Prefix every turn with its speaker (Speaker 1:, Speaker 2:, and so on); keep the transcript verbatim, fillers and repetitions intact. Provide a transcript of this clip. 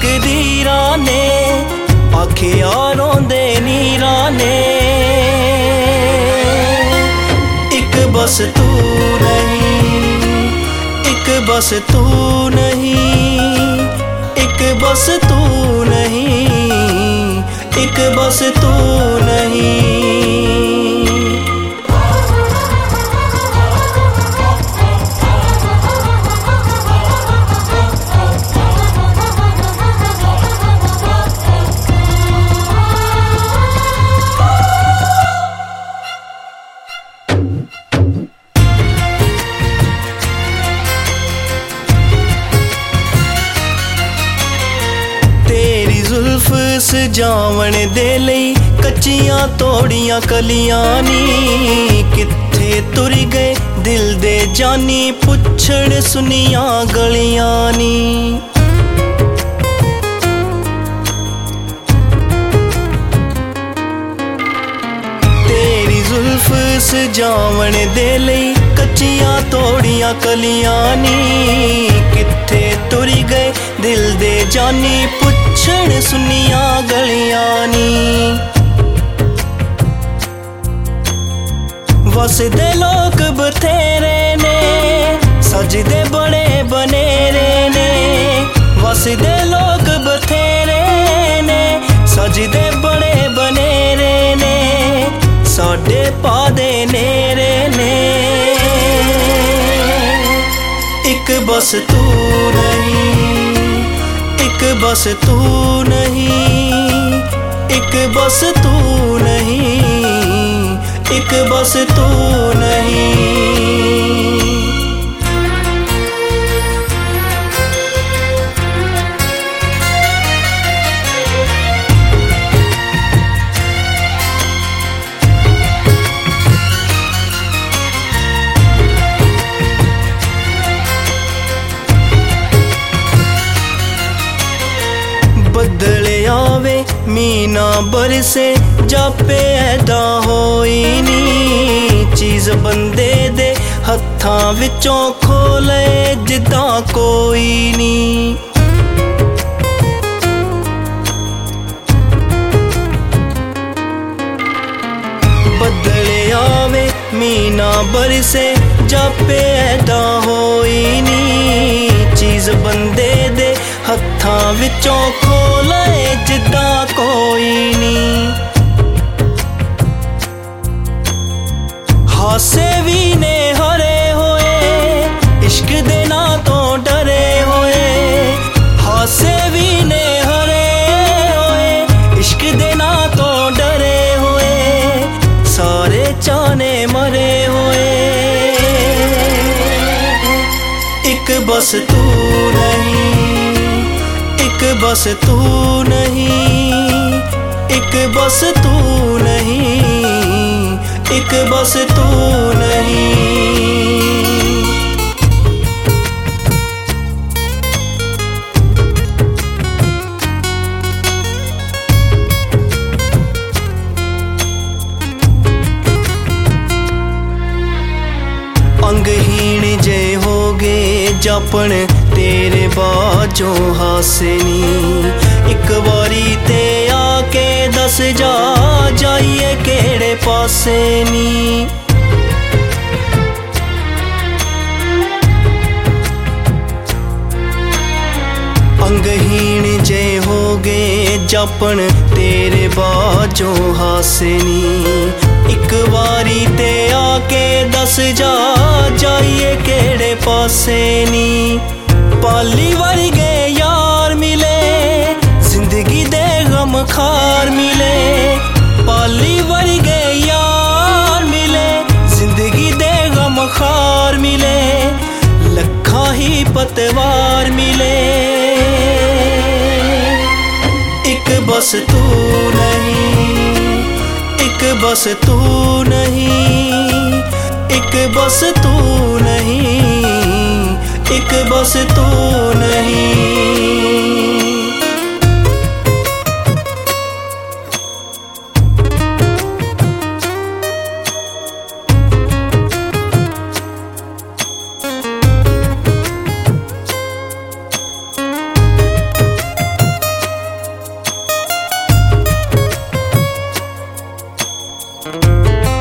Speaker 1: तकदीरा ने आखिया रोंदे नीरा ने। एक बस तू नहीं, एक बस तू नहीं, एक बस तू नहीं, एक बस तू नहीं। जुल्फ सजावण दे लई कच्चियां तोड़ियां कलियां नी। कित्थे तुर गए दिल दे जानी पुछड़ सुनियां गलियां नी। तेरी जुल्फ सजावण दे लई कच्चियां तोड़ियां कलियां नी। कित्थे तुर गए दिल दे जानी पुछड़ सुनिया गलियां नी। वसदे लोग बथेरे ने सजदे बड़े बनेरे ने। वसदे लोग बथेरे ने सजदे बड़े बनेरे ने। साडे पादे नेरे ने। एक बस तू नहीं, एक बस तू नहीं, एक बस तू नहीं, एक बस तू नहीं। बदल आवे मीना बरसे जापे ऐदा होई नी। चीज बंदे दे हत्थां विचों खोले जिद्दां कोई नी। बदल आवे मीना बरसे जापे ऐदा होई नी। चीज बंदे दे हत्थां विचों खोले जिद्दां कोई नी। हासे भी ने हरे होए इश्क दे ना तो डरे होए। हासे भी ने हरे होए इश्क दे ना तो डरे होए। सारे चाने मरे होए। एक बस तू नहीं, एक बस तू नहीं, एक बस तू नहीं, एक बस तू नहीं। अंगहीन जे हो गए जापन तेरे बाजों हासे नी। एक बारी ते आके दस जा जाइए केड़े पासे नी। अंगहीन जे हो गए जापन तेरे बाजों हासे नी। एक बारी ते आके दस जा जाइए केड़े पासे नी। पाली वर्गे यार मिले जिंदगी दे गम खार मिले। पाली वर्गे यार मिले जिंदगी दे गम खार मिले। लखा ही पतवार मिले। एक बस तू नहीं, एक बस तू नहीं, एक बस तू नहीं, एक बस तू नहीं। है।